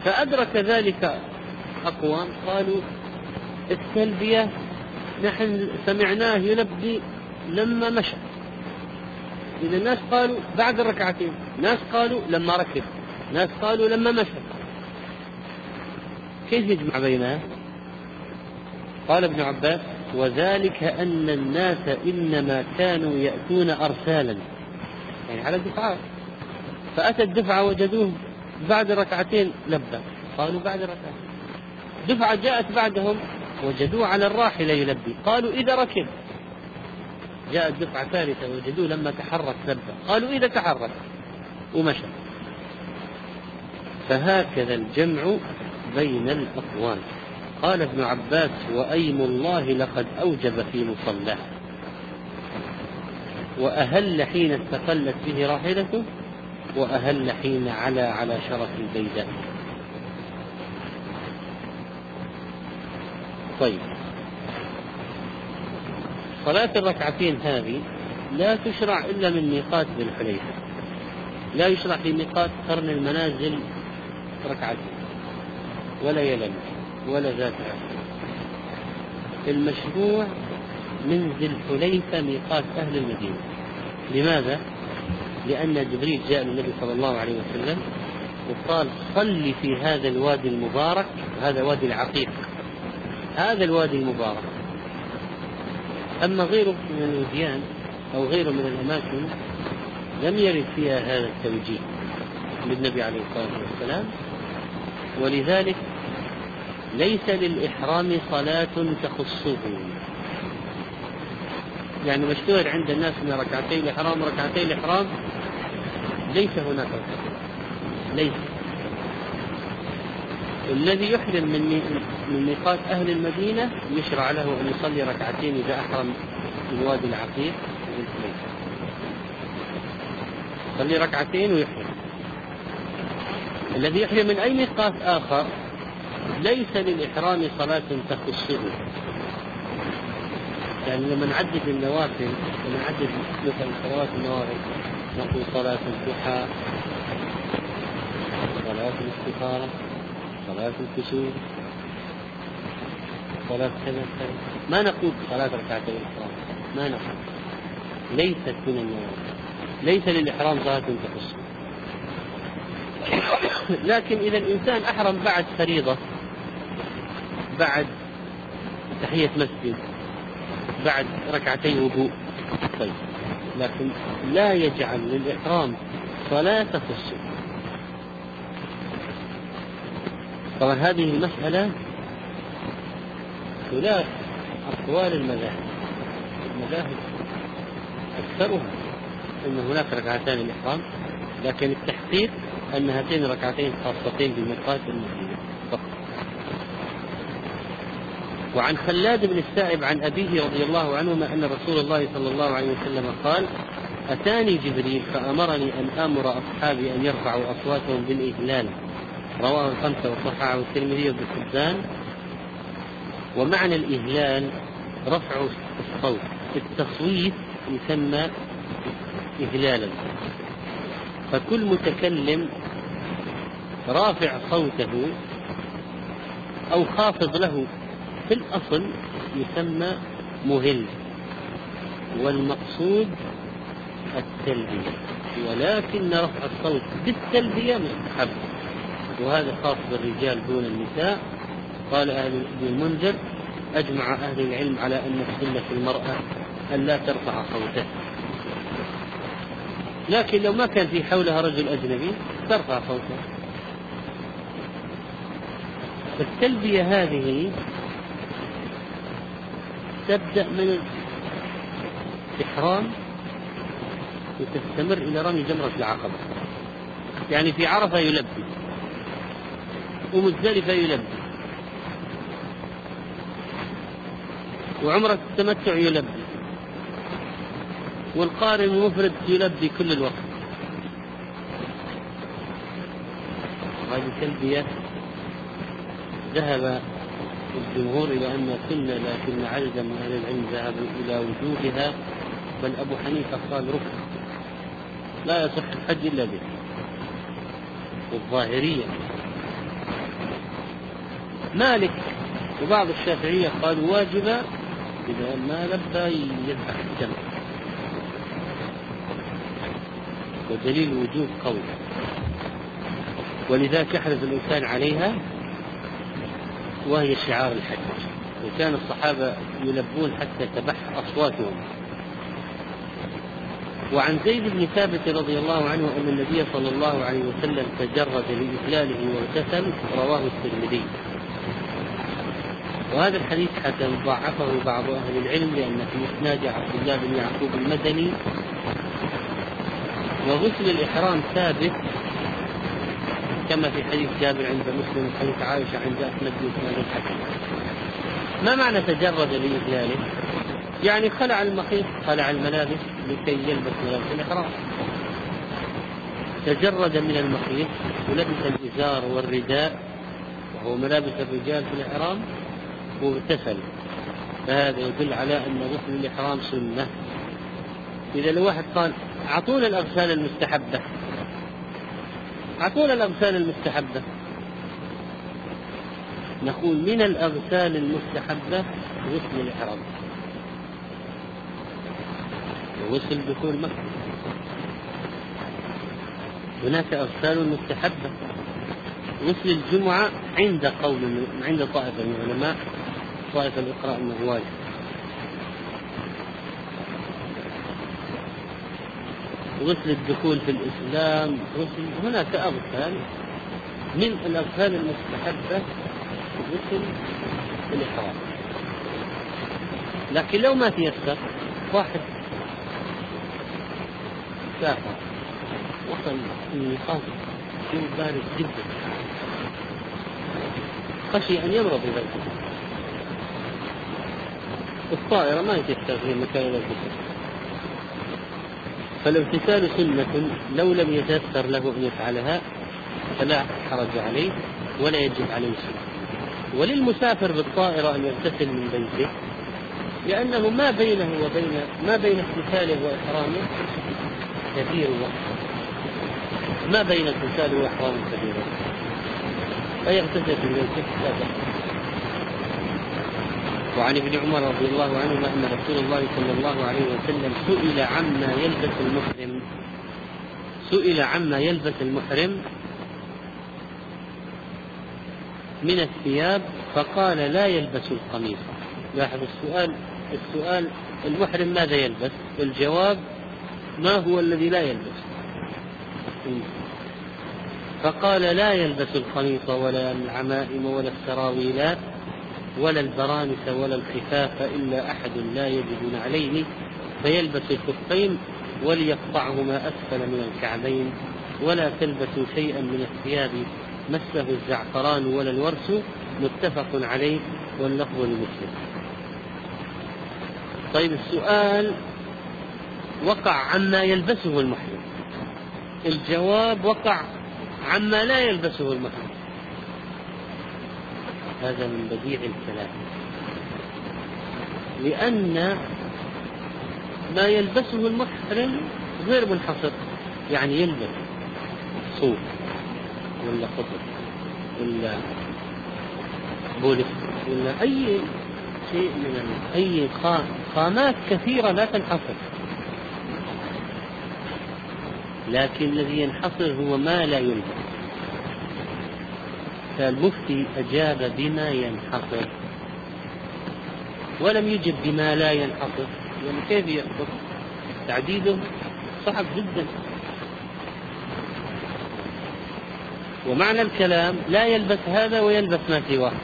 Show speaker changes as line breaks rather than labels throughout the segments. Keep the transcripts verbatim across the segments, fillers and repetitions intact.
فأدرك ذلك أقوام قالوا التلبية نحن سمعناه يلبي لما مشى، إذا الناس قالوا بعد الركعتين، ناس قالوا لما ركب، ناس قالوا لما مشى، كيف يجمع بينها؟ قال ابن عباس: وذلك أن الناس إنما كانوا يأتون أرسالا، يعني على دفعات، فأتى الدفعة وجدوه بعد ركعتين لبى، قالوا بعد ركعتين. دفعة جاءت بعدهم وجدوه على الراحلة يلبي، قالوا إذا ركب. جاءت دفعة ثالثة وجدوه لما تحرك لبى، قالوا إذا تحرك ومشى. فهكذا الجمع بين الأقوال. قال ابن عباس: وأيم الله لقد أوجب في مصلاه، وأهل حين استقلت به راحلته، وأهل حين علا على شرف البيداء. طيب، صلاة الركعتين هذه لا تشرع إلا من ميقات ذي الحليفة، لا يشرع في ميقات قرن المنازل ركعتين ولا يلم ولا ذات عشر. المشروع من ذي الحليفة ميقات أهل المدينة. لماذا؟ لأن جبريل جاء للنبي صلى الله عليه وسلم وقال: صل في هذا الوادي المبارك، هذا وادي العقيق، هذا الوادي المبارك. أما غيره من الوديان أو غيره من الأماكن لم يرد فيها هذا التوجيه للنبي عليه الصلاة والسلام، ولذلك ليس للإحرام صلاة تخصه. يعني مشتهر عند الناس من ركعتي الإحرام ركعتي الإحرام، ليس هناك ركعتين، ليس. الذي يحرم من من ميقات أهل المدينة يشرع له أن يصلي ركعتين إذا أحرم من وادي العقيق، يصلي ركعتين ويحرم. الذي يحرم من أي ميقات آخر ليس للإحرام صلاة تخصه. يعني لما نعدد النوافل، لما نعدد مثل صلوات النوافل نقول صلاة الضحى، صلاة الاستخارة، صلاة الكسوف، صلاة كذا كذا، ما نقول صلاة ركعتي الإحرام، ما نقول، ليست من النوافل، ليس للإحرام صلاة تخصه. لكن إذا الإنسان أحرم بعد فريضة، بعد تحية مسجد، بعد ركعتي وضوء، طيب، لكن لا يجعل للإحرام صلاة تخصه. طبعا هذه المسألة خلاف أقوال المذاهب. المذاهب أكثرها أن هناك ركعتان الإحرام، لكن التحقيق أن هاتين ركعتين خاصتين بميقات المدينة فقط. وعن خلاد بن السائب عن أبيه رضي الله عنهما أن رسول الله صلى الله عليه وسلم قال: أتاني جبريل فأمرني أن آمر أصحابي أن يرفعوا أصواتهم بالإهلال. رواه الخمسة وصححه الترمذي وابن حبان. ومعنى الإهلال رفع الصوت، التصويت يسمى إهلالا. فكل متكلم رافع صوته أو خافض له في الأصل يسمى مهل، والمقصود التلبية، ولكن رفع الصوت بالتلبية مستحب، وهذا خاص بالرجال دون النساء. قال أهل ابن المنذر: أجمع أهل العلم على أن سنة المرأة أن لا ترفع صوتها، لكن لو ما كان في حولها رجل أجنبي ترفع صوتها. فالتلبية هذه تبدأ من الإحرام وتستمر إلى رمي جمرة العقبة. يعني في عرفة يلبي، ومزدلفة يلبي، وعمرة التمتع يلبي، والقارن المفرد يلبي كل الوقت. هذه التلبية ذهب الجمهور إلى أن سنة، لكن عددا من أهل العلم ذهبوا إلى وجوبها، بل أبو حنيفة قال ركن لا يصح الحج إلا به. والظاهرية مالك وبعض الشافعية قالوا واجبة، إذا ما لبى يذبح الدم، ودليل وجوب قول، ولذلك يحرص الإنسان عليها وهي شعار الحج. وكان الصحابة يلبون حتى تبح أصواتهم. وعن زيد بن ثابت رضي الله عنه أن النبي صلى الله عليه وسلم تجرد لإجلاله واغتسل، رواه الترمذي. وهذا الحديث حتى ضعفه بعض أهل العلم لأن في إسناد عبد الله بن يعقوب المدني. وغسل الإحرام ثابت كما في حديث جابر عند مسلم وحديث عائشة عند أحمد بن الحسن. ما معنى تجرد لإجلاله؟ يعني خلع المخيط، خلع الملابس لكي يلبس ملابس الإحرام. تجرد من المخيط ولبس الإزار والرداء وهو ملابس الرجال في الإحرام واغتسل، فهذا يدل على أن غسل الإحرام سنة. إذا لو واحد قال أعطونا الأغسال المستحبة، أعطونا الأغسال المستحبة، نقول من الأغسال المستحبة غسل الإحرام وغسل دخول مكة. هناك أغسال مستحبة. غسل الجمعة عند قول عند طائفة من العلماء، طائفة الإقراء أنه واجب. غسل الدخول في الإسلام، غسل هناك أغسال. من الأغسال المستحبة غسل الإحرام. لكن لو ما تيسر، واحد سافر وصل الميقات جو بارد جدا، خشي أن يمرض بذلك، الطائرة ما يتيسر في مكان الاغتسال، فالاغتسال سنة لو لم يتيسر له أن يفعلها فلا حرج عليه ولا يجب عليه شيء. وللمسافر بالطائرة أن يغتسل من بيته، لأنه ما بينه وبين ما بين اغتساله وإحرامه كثير وقت، ما بين اغتساله وإحرامه كثير وقت، فيغتسل من بيته لا بأس. وعن ابن عمر رضي الله عنهما أن رسول الله صلى الله عليه وسلم سئل عما يلبس المحرم سئل عما يلبس المحرم من الثياب فقال لا يلبس القميص. لاحظ السؤال السؤال المحرم ماذا يلبس؟ الجواب ما هو الذي لا يلبس؟ فقال لا يلبس القميص ولا العمائم ولا السراويلات ولا البرانس ولا الخفاف إلا أحد لا يجب عليه فيلبس الخفين وليقطعهما أسفل من الكعبين، ولا تلبسوا شيئا من الثياب مسه الزعفران ولا الورس، متفق عليه واللفظ لمسلم. طيب السؤال وقع عما يلبسه المحرم، الجواب وقع عما لا يلبسه المحرم. هذا من بديع الكلام، لأن ما يلبسه المحرم غير منحصر، يعني يلبس صوف ولا قطن ولا بوليس ولا أي شيء من أي خامات كثيرة لا تنحصر، لكن الذي ينحصر هو ما لا يلبس. فالمفتي أجاب بما ينحصر ولم يجب بما لا ينحصر، يعني كيف يحصر؟ تعديده صعب جدا. ومعنى الكلام لا يلبس هذا ويلبس ما سواه.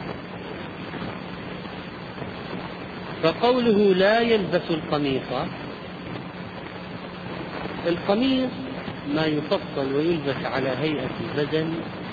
فقوله لا يلبس القميص، القميص ما يفصل ويلبس على هيئة البدن،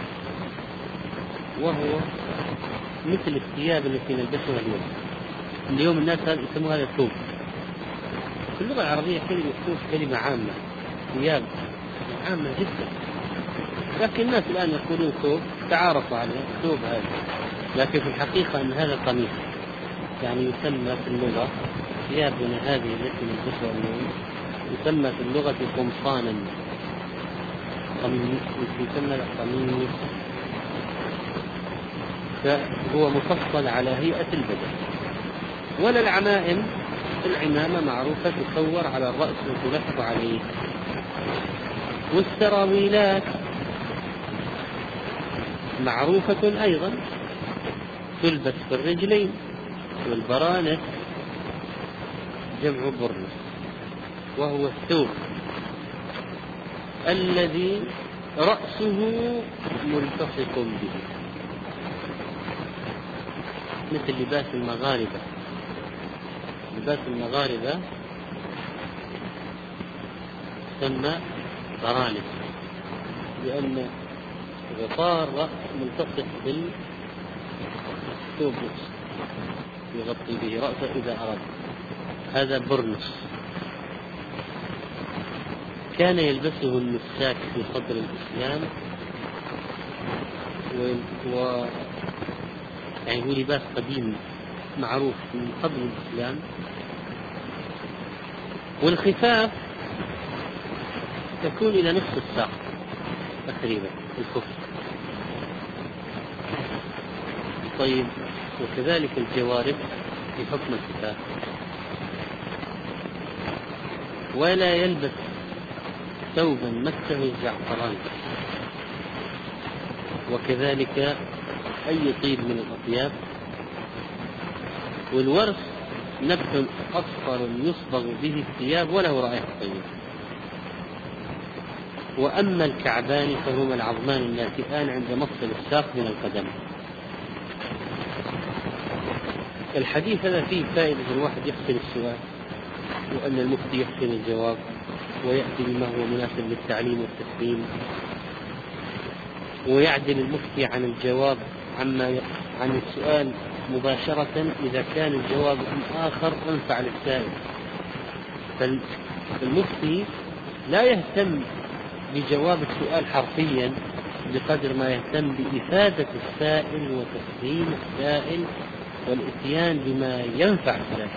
وهو مثل الثياب التي نلبسها اليوم. اليوم الناس يسموها هذا ثوب. في اللغة العربية كلمة ثوب كلمة عامة، ثياب عامة جدا، لكن الناس الآن يقولون ثوب، تعارفوا عليه ثوب هذا، لكن في الحقيقة أن هذا قميص، يعني يسمى في اللغة ثيابنا هذه التي نلبسها اليوم يسمى في اللغة قمصانا، يسمى قميص. فهو مفصل على هيئة البدن. ولا العمائم، العمامة معروفة تصور على الرأس وتلف عليه. والسراويلات معروفة أيضا تلبس في الرجلين. والبرانس جمع برنس، وهو الثوب الذي رأسه ملتصق به، مثل لباس المغاربة. لباس المغاربة يسمى برانس لأن غطاء الرأس ملتصق بالثوب يغطي به رأسه إذا أراد. هذا برنس كان يلبسه النساك في صدر الإسلام، و يعني هو لباس قديم معروف من قبل الإسلام. والخفاف تكون إلى نصف الساق تقريبا الخف. طيب، وكذلك الجوارب في حكم الخفاف. ولا يلبس ثوبا مسه الزعفران، وكذلك أي طيب من الأطياب. والورس نبت أصفر يصبغ به الثياب وله رائحة طيبة. وأما الكعبان فهما العظمان الناتئان عند مفصل الساق من القدم. الحديث هذا فيه فائدة الواحد يحسن السؤال، وأن المفتي يحسن الجواب، ويأتي بما هو مناسب للتعليم والتسليم، ويعدل المفتي عن الجواب عما عن السؤال مباشرة إذا كان الجواب آخر أنفع للسائل. فالمفتي لا يهتم بجواب السؤال حرفيا بقدر ما يهتم بإفادة السائل وتسليم السائل والإتيان بما ينفع السائل.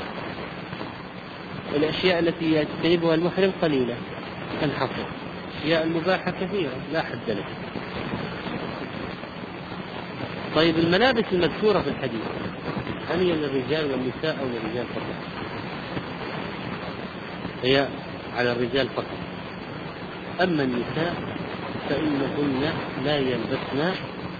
الأشياء التي يجتنبها المحرم قليلة تنحصر، الأشياء المباحة كثيرة لا حد لها. طيب، الملابس المذكورة في الحديث هل هي للرجال والنساء أو للرجال فقط؟ هي على الرجال فقط. أما النساء فإنهن لا يلبسن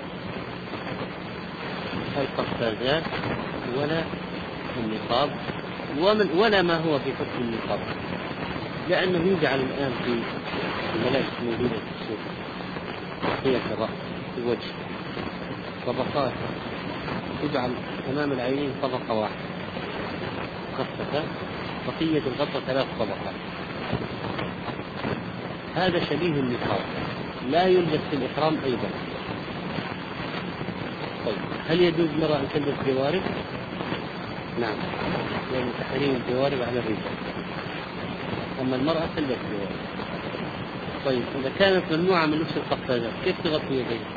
القفازات ولا النقاب ولا ما هو في حكم النقاب، لأنه يجعل الآن في الملابس موجودة في السوق تغطية الرأس الوجه طبقات، تجعل أمام العينين طبقة واحدة مخففة، بقية الغطاء ثلاث طبقات. هذا شبيه النقاب، لا يلبس في الإحرام أيضا. طيب، هل يجوز المرأة أن تلبس جوارب؟ نعم، لأن تحريم الجوارب على الرجال، أما المرأة تلبس جوارب. طيب، إذا كانت ممنوعة من لبس القفازات كيف تغطي يديها؟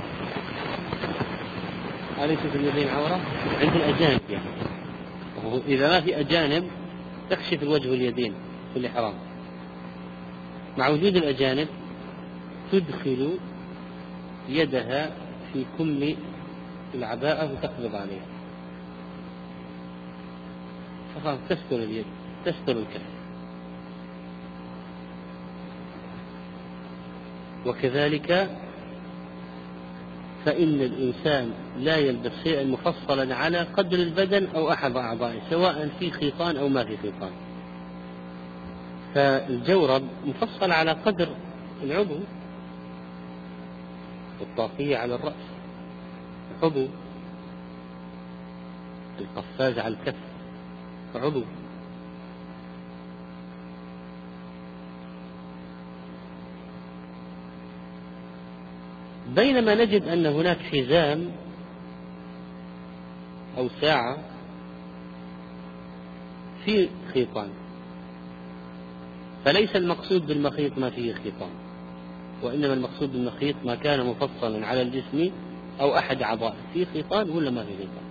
أليس في اليدين عورة؟ عند الأجانب يعني، إذا ما في أجانب تكشف الوجه واليدين في الإحرام. مع وجود الأجانب تدخل يدها في كم العباءة وتقبض عليها، فقط تستر اليد تستر الكف. وكذلك فإن الإنسان لا يلبس شيئا مفصلا على قدر البدن أو أحد أعضائه، سواء في خيطان أو ما في خيطان. فالجورب مفصل على قدر العضو، والطاقية على الرأس عضو، القفاز على الكف عضو. بينما نجد أن هناك حزام أو ساعة في خيطان، فليس المقصود بالمخيط ما فيه خيطان، وإنما المقصود بالمخيط ما كان مفصلا على الجسم أو أحد أعضائه، فيه خيطان ولا ما فيه خيطان.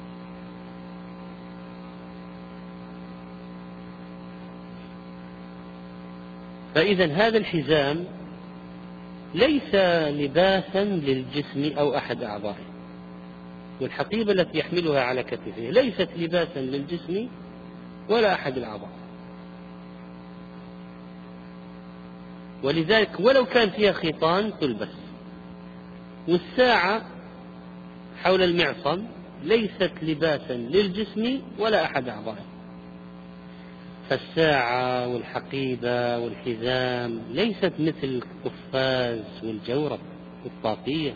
فإذا هذا الحزام ليس لباسا للجسم أو أحد أعضائه، والحقيبة التي يحملها على كتفه ليست لباسا للجسم ولا أحد الأعضاء، ولذلك ولو كان فيها خيطان تلبس. والساعة حول المعصم ليست لباسا للجسم ولا أحد أعضائه. فالساعة والحقيبة والحزام ليست مثل القفاز والجورب والطاقية،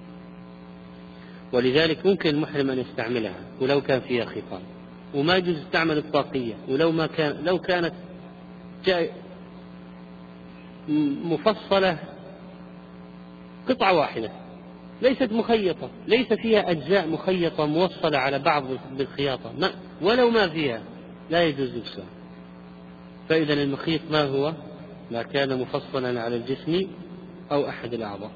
ولذلك ممكن المحرم أن يستعملها ولو كان فيها خيطان، وما يجوز يستعمل الطاقية ولو ما كان لو كانت مفصلة قطعة واحدة ليست مخيطة، ليس فيها أجزاء مخيطة موصلة على بعض بالخياطة، ما ولو ما فيها لا يجوز لبسها. فإذا المخيط ما هو؟ ما كان مفصلا على الجسم أو أحد الأعضاء.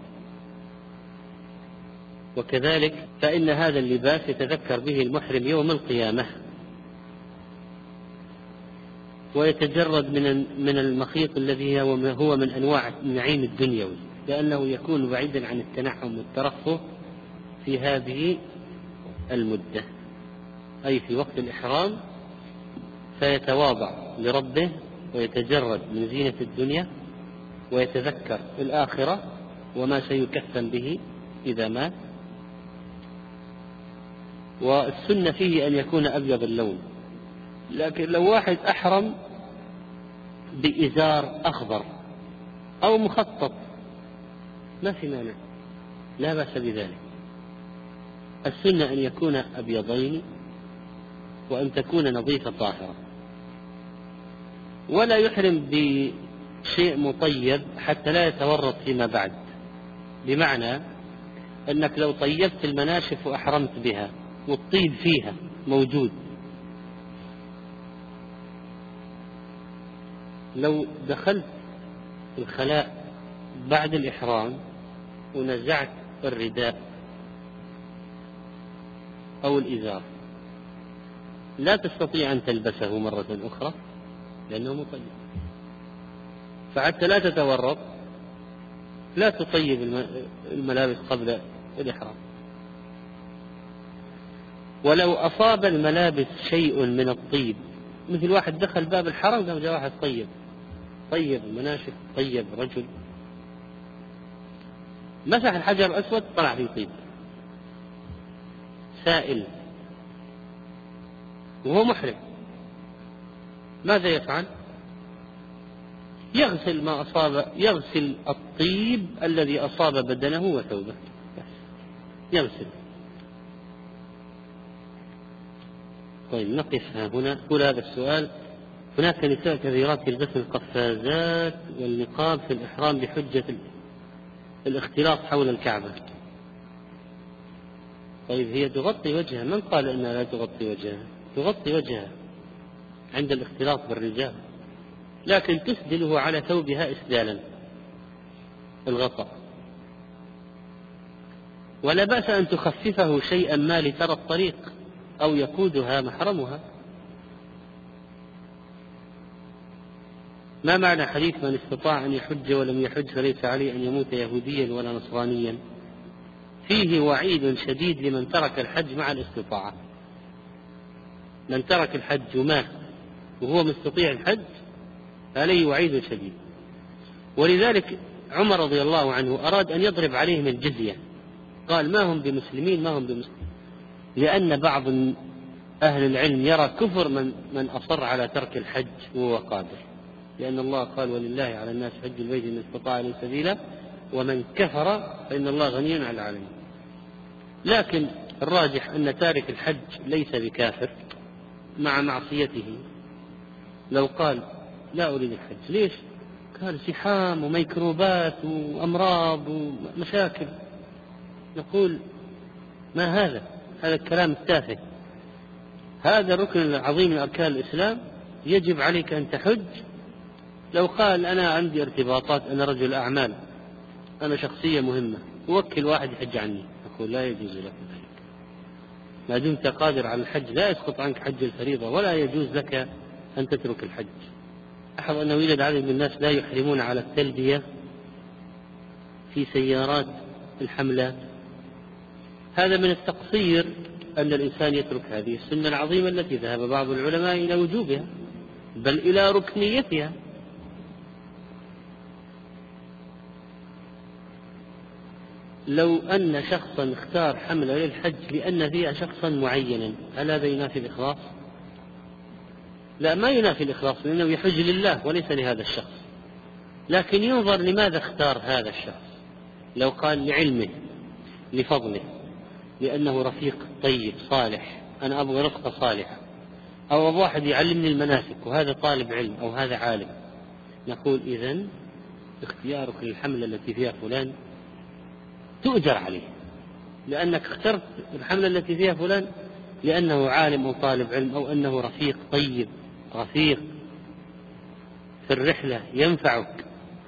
وكذلك فإن هذا اللباس يتذكر به المحرم يوم القيامة، ويتجرد من من المخيط الذي هو من أنواع النعيم الدنيوي، لأنه يكون بعيدا عن التنعم والترفه في هذه المدة، أي في وقت الإحرام، فيتواضع لربه ويتجرد من زينة الدنيا ويتذكر الآخرة وما سيكفن به إذا مات. والسنة فيه أن يكون أبيض اللون، لكن لو واحد أحرم بإزار أخضر أو مخطط ما في مانع، لا بأس بذلك. السنة أن يكون أبيضين وأن تكون نظيفة طاهرة، ولا يحرم بشيء مطيب حتى لا يتورط فيما بعد. بمعنى أنك لو طيبت المناشف وأحرمت بها والطيب فيها موجود، لو دخلت الخلاء بعد الإحرام ونزعت الرداء أو الإزار لا تستطيع أن تلبسه مرة أخرى لأنه مطيب. فحتى لا تتورط لا تطيب الملابس قبل الإحرام. ولو أصاب الملابس شيء من الطيب، مثل واحد دخل باب الحرم قام جاء واحد طيب طيب المناشف، طيب رجل مسح الحجر الأسود طلع فيه طيب سائل وهو محرم، ماذا يفعل؟ يغسل ما أصاب، يغسل الطيب الذي أصاب بدنه وثوبه، يغسل. طيب نقف هنا. قول هذا السؤال: هناك نساء كثيرات يلبسن القفازات والنقاب في الإحرام بحجة الاختلاط حول الكعبة. طيب هي تغطي وجهها، من قال أنها لا تغطي وجهها؟ تغطي وجهها عند الاختلاط بالرجال، لكن تسدله على ثوبها إسدالا الغطاء، ولا بأس أن تخففه شيئا ما لترى الطريق أو يقودها محرمها. ما معنى حديث من استطاع أن يحج ولم يحج فليس عليه أن يموت يهوديا ولا نصرانيا؟ فيه وعيد شديد لمن ترك الحج مع الاستطاعة. من ترك الحج ومات وهو مستطيع الحج عليه وعيد شديد. ولذلك عمر رضي الله عنه أراد أن يضرب عليهم الجزية، قال ما هم بمسلمين ما هم بمسلمين، لأن بعض أهل العلم يرى كفر من, من أصر على ترك الحج وهو قادر، لأن الله قال ولله على الناس حج البيت من استطاع إليه سبيلا ومن كفر فإن الله غني عن العالمين. لكن الراجح أن تارك الحج ليس بكافر مع معصيته. لو قال لا أريد الحج، ليش؟ قال زحام وميكروبات وأمراض ومشاكل، نقول ما هذا؟ هذا الكلام التافه. هذا الركن العظيم من أركان الإسلام، يجب عليك أن تحج. لو قال أنا عندي ارتباطات، أنا رجل أعمال، أنا شخصية مهمة، وكل واحد يحج عني، أقول لا يجوز لك الحج. ما دمت قادر على الحج لا يسقط عنك حج الفريضة، ولا يجوز لك أن تترك الحج. أحب أنه يوجد عدد من الناس لا يحرمون على التلبية في سيارات الحملات. هذا من التقصير أن الإنسان يترك هذه السنة العظيمة التي ذهب بعض العلماء إلى وجوبها بل إلى ركنيتها. لو أن شخصا اختار حملة للحج لأن فيها شخصا معينا، هل هذا ينافي الإخلاص؟ لا، ما ينافي الإخلاص، لأنه يحج لله وليس لهذا الشخص، لكن ينظر لماذا اختار هذا الشخص. لو قال لعلمه، لفضله، لأنه رفيق طيب صالح، أنا أبغى رفقة صالحة، أو أبغى واحد يعلمني المناسك وهذا طالب علم أو هذا عالم، نقول إذن اختيارك للحملة التي فيها فلان تؤجر عليه، لأنك اخترت الحملة التي فيها فلان لأنه عالم أو طالب علم، أو أنه رفيق طيب، رفيق في الرحلة ينفعك،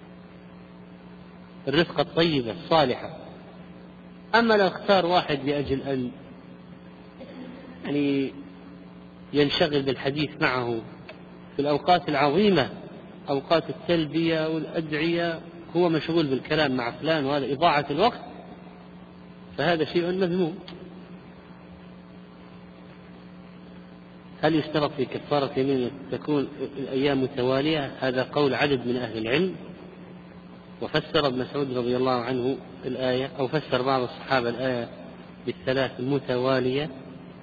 الرفقة الطيبة الصالحة. أما لو اختار واحد لأجل أن يعني ينشغل بالحديث معه في الأوقات العظيمة، أوقات التلبية والأدعية، هو مشغول بالكلام مع فلان وهذا إضاعة الوقت، فهذا شيء مذموم. هل يشترط في كفارة يمين تكون الأيام متوالية؟ هذا قول عدد من أهل العلم، وفسر ابن مسعود رضي الله عنه الآية، أو فسر بعض الصحابة الآية بالثلاث المتوالية،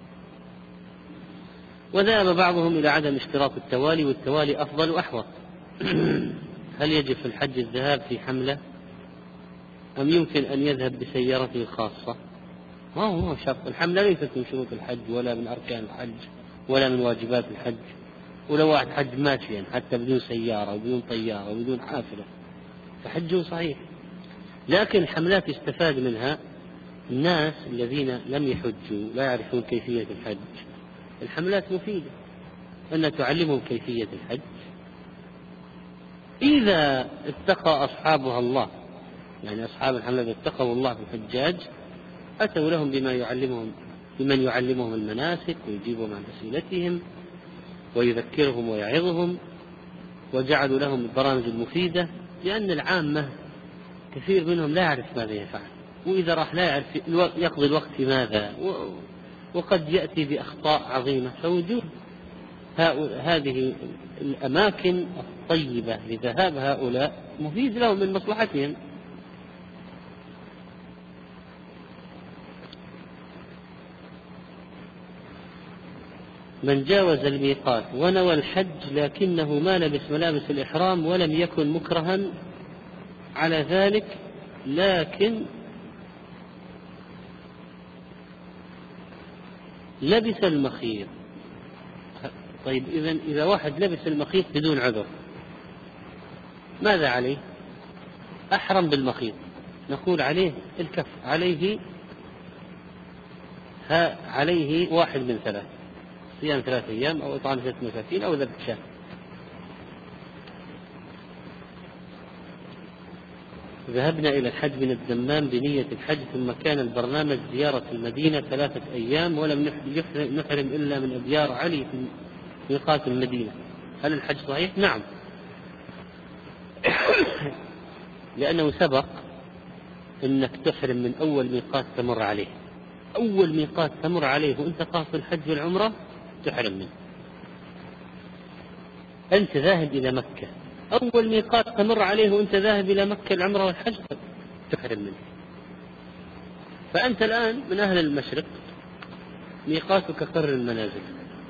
وذهب بعضهم إلى عدم اشتراط التوالي، والتوالي أفضل وأحوط. هل يجب في الحج الذهاب في حملة أم يمكن أن يذهب بسيارته الخاصة؟ ما هو شرط، الحملة ليست من شروط الحج ولا من أركان الحج ولا من واجبات الحج، ولو واحد حج ماشيا حتى بدون سيارة وبدون طيارة وبدون حافلة فحجه صحيح. لكن الحملات يستفاد منها الناس الذين لم يحجوا لا يعرفون كيفية الحج، الحملات مفيدة أن تعلمهم كيفية الحج، إذا اتقى أصحابها الله، يعني أصحاب الحملات اتقوا الله في الحجاج أتوا لهم بما يعلمهم، بمن يعلمهم المناسك ويجيبهم عن أسئلتهم ويذكرهم ويعظهم، وجعلوا لهم البرامج المفيدة، لأن العامة كثير منهم لا يعرف ماذا يفعل، وإذا راح لا يعرف يقضي الوقت في ماذا، وقد يأتي بأخطاء عظيمة. فوجود هذه الأماكن الطيبة لذهاب هؤلاء مفيد لهم من مصلحتهم. من جاوز الميقات ونوى الحج لكنه ما لبس ملابس الإحرام ولم يكن مكرها على ذلك، لكن لبس المخيط. طيب إذن إذا واحد لبس المخيط بدون عذر ماذا عليه؟ أحرم بالمخيط، نقول عليه الكف، عليه ها عليه واحد من ثلاث، صيام ثلاثة أيام أو إطعام ستة مساكين أو ذبح شاة. ذهبنا إلى الحج من الدمام بنية الحج، ثم كان البرنامج زيارة المدينة ثلاثة أيام ولم نحرم إلا من أبيار علي في ميقات المدينة، هل الحج صحيح؟ نعم، لأنه سبق أنك تحرم من أول ميقات تمر عليه، أول ميقات تمر عليه وأنت قاصد الحج والعمرة تحرم منه. أنت ذاهب إلى مكة، أول ميقات تمر عليه وأنت ذاهب إلى مكة العمرة والحج تحرم منه. فأنت الآن من أهل المشرق، ميقاتك قر المنازل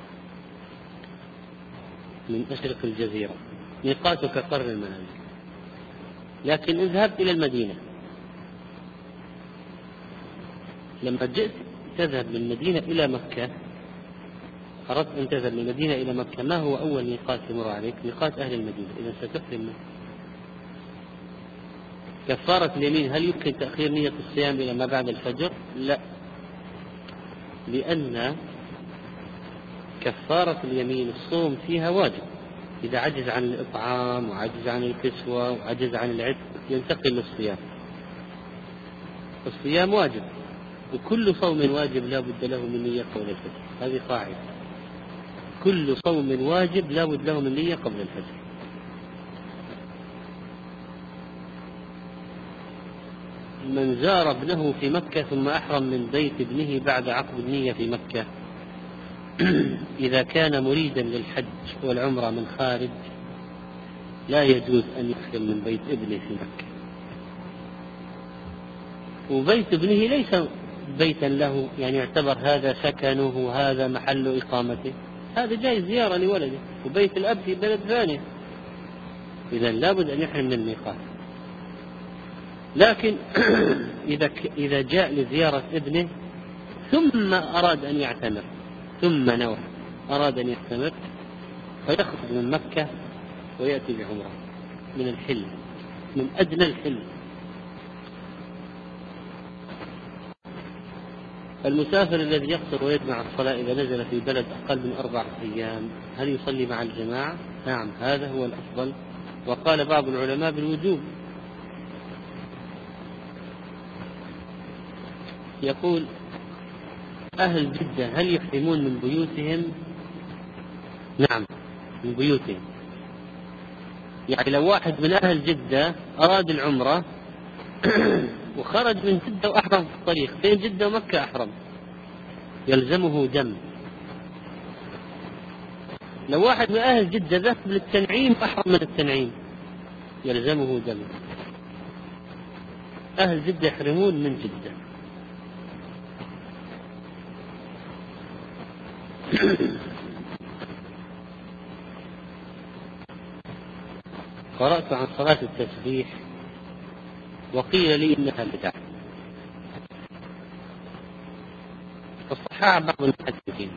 من مشرق الجزيرة، ميقاتك قر المنازل، لكن إن ذهبت إلى المدينة، لما جئت تذهب من المدينة إلى مكة، أردت أن تذهب من المدينة إلى مكة، ما هو أول ميقات يمر عليك؟ ميقات أهل المدينة، إذا ستحرم منه. كفارة اليمين، هل يمكن تأخير نية الصيام إلى ما بعد الفجر؟ لا، لأن كفارة اليمين الصوم فيها واجب، إذا عجز عن الإطعام وعجز عن الكسوة وعجز عن العتق ينتقل للصيام. الصيام واجب، وكل صوم واجب لا بد له من نية قبل الفجر، هذه قاعدة، كل صوم واجب لا بد له من نية قبل الفجر. من زار ابنه في مكة ثم أحرم من بيت ابنه بعد عقد النية في مكة إذا كان مريدا للحج والعمرة من خارج لا يجوز أن يحرم من بيت ابنه في مكة. وبيت ابنه ليس بيتا له، يعني يعتبر هذا سكنه وهذا محل إقامته، هذا جاي زيارة لولده، وبيت الأب في بلد ثاني، إذا لابد أن يحرم من الميقات. لكن إذا إذا جاء لزيارة ابنه ثم أراد أن يعتمر، ثم نوى أراد أن يعتمر، فيخرج من مكة ويأتي بعمرة من الحل، من أدنى الحل. المسافر الذي يقصر ويجمع الصلاة إذا نزل في بلد أقل من أربعة أيام هل يصلي مع الجماعة؟ نعم، هذا هو الأفضل، وقال بعض العلماء بالوجوب. يقول أهل جدة هل يحرمون من بيوتهم؟ نعم، من بيوتهم. يعني لو واحد من أهل جدة أراد العمرة وخرج من جدة وأحرم في الطريق، بين جدة ومكة أحرم، يلزمه دم. لو واحد من أهل جدة ذهب للتنعيم وأحرم من التنعيم يلزمه دم. أهل جدة يحرمون من جدة. قرأت عن صلاة التسبيح وقيل لي إنها بدعة، فصححها بعض المحدثين.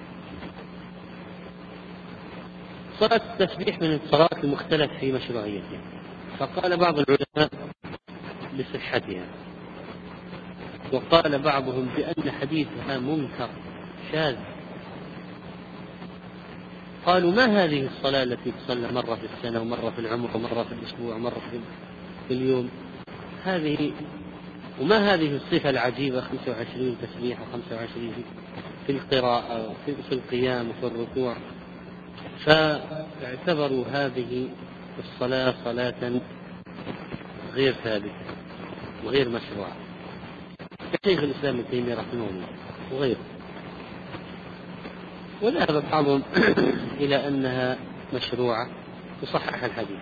صلاة التسبيح من الصلاة المختلف في مشروعيتها، فقال بعض العلماء بصحتها، وقال بعضهم بأن حديثها منكر شاذ. قالوا ما هذه الصلاة التي تصلى مرة في السنة ومرة في العمر ومرة في الأسبوع ومرة في اليوم هذه، وما هذه الصفة العجيبة خمسة وعشرين تسبيح وخمسة وعشرين في القراءة في القيام وفي الركوع؟ فاعتبروا هذه الصلاة صلاة غير ثابتة وغير مشروعة، كشيخ الإسلام ابن تيمية رحمه الله وغيره. وذهب بعضهم إلى أنها مشروعة وصحح الحديث.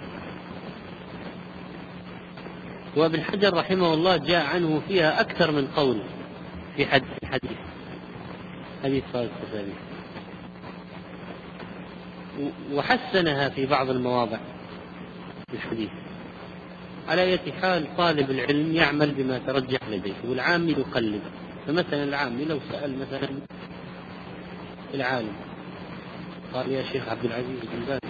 وابن حجر رحمه الله جاء عنه فيها أكثر من قول في حديث الحديث حديث صلاة التسبيح، وحسنها في بعض المواضع في الحديث. على أي حال طالب العلم يعمل بما ترجح لديه، والعامي يقلد. فمثلا العامي لو سأل مثلا العالم قال يا شيخ عبد العزيز بن باز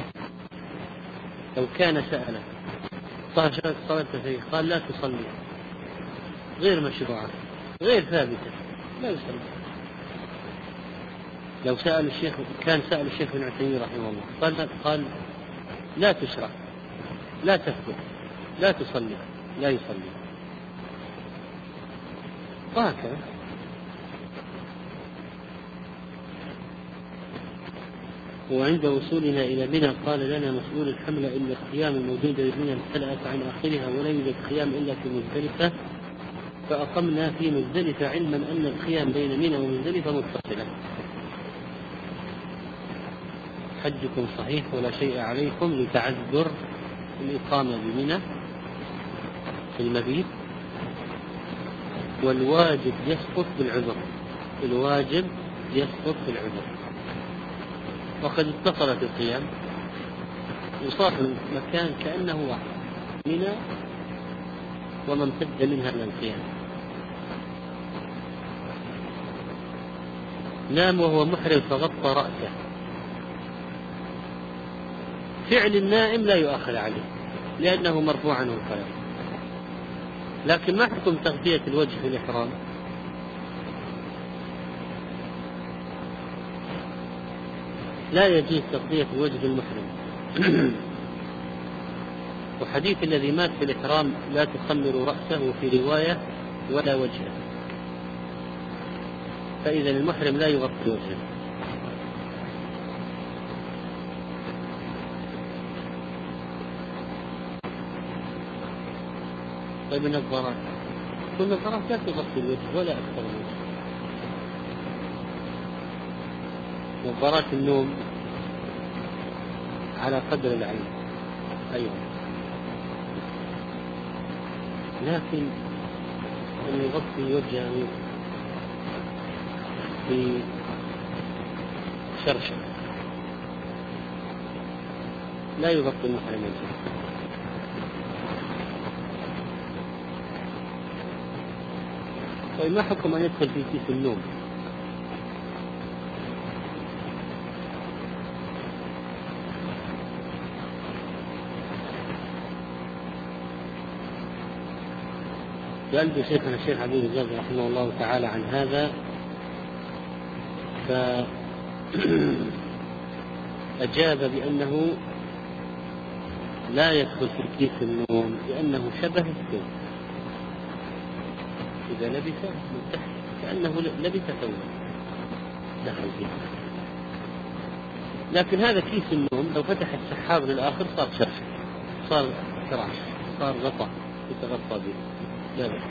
لو كان سأله صلاة التسبيح قال لا تصلي، غير مشروعة غير ثابتة، لا يصلي. لو سأل الشيخ كان سأل الشيخ ابن عثيمين رحمه الله قال قال لا تشرع، لا تثبت، لا تصلي، لا يصلي، وهكذا. وعند وصولنا إلى منى قال لنا مسؤول الحملة إن الخيام الموجودة بمنى امتلأت عن آخرها ولا يوجد خيام إلا في مزدلفة، فأقمنا في مزدلفة علما أن الخيام بين منى ومزدلفة متصلة. حجكم صحيح ولا شيء عليكم لتعذر الإقامة بمنى في المبيت، والواجب يسقط بالعذر، الواجب يسقط بالعذر. وقد اتصلت القيام وصار المكان كأنه واحد، منى وما امتد منها من القيام. نام وهو محرم فغطى رأسه، فعل النائم لا يؤخذ عليه لأنه مرفوع عنه القلم. لكن ما حكم تغطية الوجه في الإحرام؟ لا يجوز تغطية الوجه المحرم. وحديث الذي مات في الإحرام لا تخمر رأسه في رواية ولا وجهه، فإذا المحرم لا يغطي وجهه. طيب النظارات والنظارات لا تغطي الوجه ولا أكثر منه. نظارات النوم على قدر العين أيضا، لكن أن يغطي وجهه بشرشة لا يغطي المحرم وجهه. طيب ما حكم أن يدخل في كيس النوم؟ سألت شيخنا الشيخ عبد الجابر رحمه الله تعالى عن هذا، فأجاب بأنه لا يدخل في كيس النوم لأنه شبه الثوب، إذا لبس من تحت كأنه لبس ثوبا دخل فيه. لكن هذا كيس النوم لو فتح السحاب للآخر صار شرش، صار فراش، صار غطاء يتغطى به، لا بأس.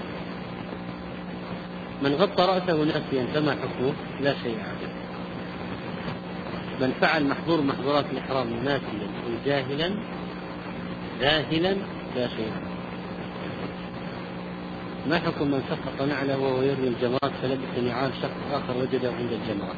من غطى رأسه ناسيا فما حكمه؟ لا شيء عليه. من فعل محظور محظورات الإحرام ناسيا أو جاهلا ذاهلا لا شيء. ما حكم من سقط نعله وهو يرمي الجمرات فلبس نعال شخص آخر وجده عند الجمرات؟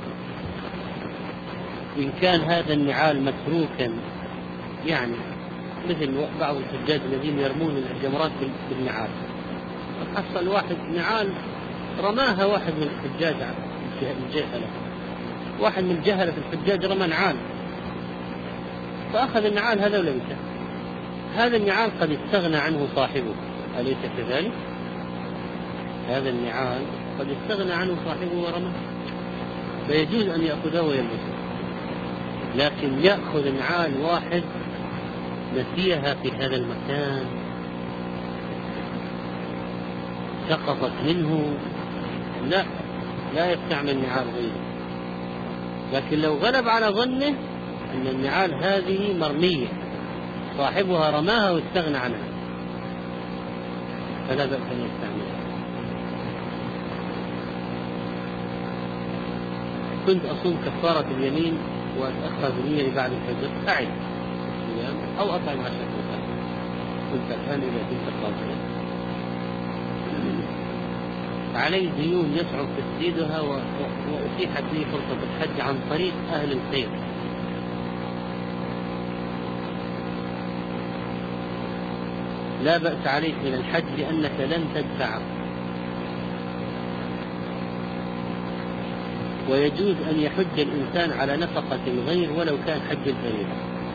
إن كان هذا النعال متروكا، يعني مثل بعض الحجاج الذين يرمون الجمرات بالنعال، حصل واحد نعال رماها واحد من الحجاج الجهلة، واحد من جهلة الحجاج رمى نعال فأخذ النعال هذا ولبسه. هذا النعال قد استغنى عنه صاحبه، أليس كذلك؟ هذا النعال قد استغنى عنه صاحبه ورماه، فيجوز أن يأخذه ويلبسه. لكن يأخذ نعال واحد نسيها في هذا المكان سقطت منه، لا لا يستعمل نعال غيره. لكن لو غلب على ظنه أن النعال هذه مرمية صاحبها رماها واستغنى عنها فلا بأس أن يستعملها. كنت أصوم كفارة اليمين وأتأخر بنية بعد الفجر، أعد الصيام أو أطعم عشرة مساكين. كنت الآن إذا كنت قادرا عليه ديون يصعب تسديدها وأتيحت لي فرصة الحج عن طريق أهل الخير، لا بأس عليك من الحج لأنك لن تدفع، ويجوز أن يحج الإنسان على نفقة الغير ولو كان حج الفريضة.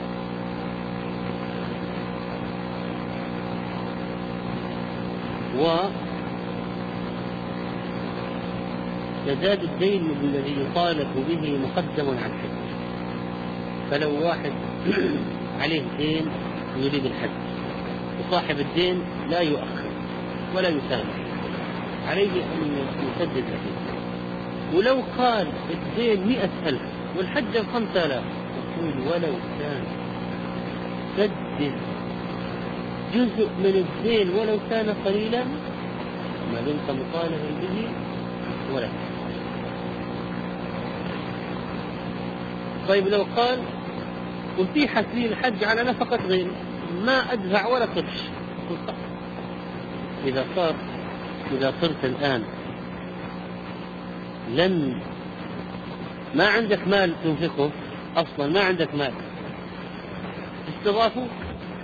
ويزداد الدين الذي يطالب به مقدم عن الحج، فلو واحد عليه دين يريد الحج وصاحب الدين لا يؤخر ولا يسامح، عليه أن يسدد الدين. ولو قال الدين مئة ألف والحج خمسة آلاف، يقول ولو كان سدد جزء من الدين ولو كان قليلا ما دمت مطالبا به ولا. طيب لو قال أتيحت لي الحج على نفقة غيري ما أدفع ولا قرش، إذا صار إذا صرت الآن لن ما عندك مال تنفقه أصلا، ما عندك مال استضافه،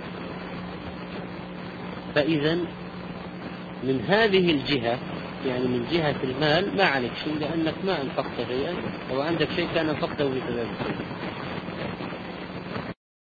فإذا من هذه الجهة يعني من جهة المال ما عليك شيء، لأنك ما أنفقت شيئا، لو عندك شيء كان أنفقته بسبب الشيء.